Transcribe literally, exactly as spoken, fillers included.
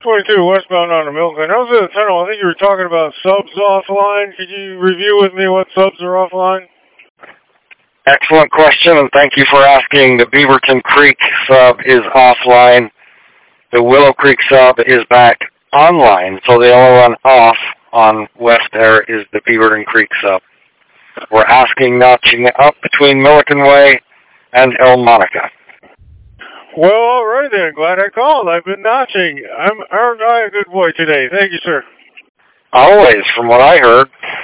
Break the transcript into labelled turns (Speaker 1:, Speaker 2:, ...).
Speaker 1: twenty-two westbound on the Milton. I was in the tunnel. I think you were talking about subs offline. Could you review with me what subs are offline?
Speaker 2: Excellent question, and thank you for asking. The Beaverton Creek sub is offline. The Willow Creek sub is back online, so the only one off on west there is the Beaverton Creek sub. We're asking notching up between Milliken Way and El Monica.
Speaker 1: Well, all right then. Glad I called. I've been notching. I'm, aren't I a good boy today? Thank you, sir.
Speaker 2: Always, from what I heard.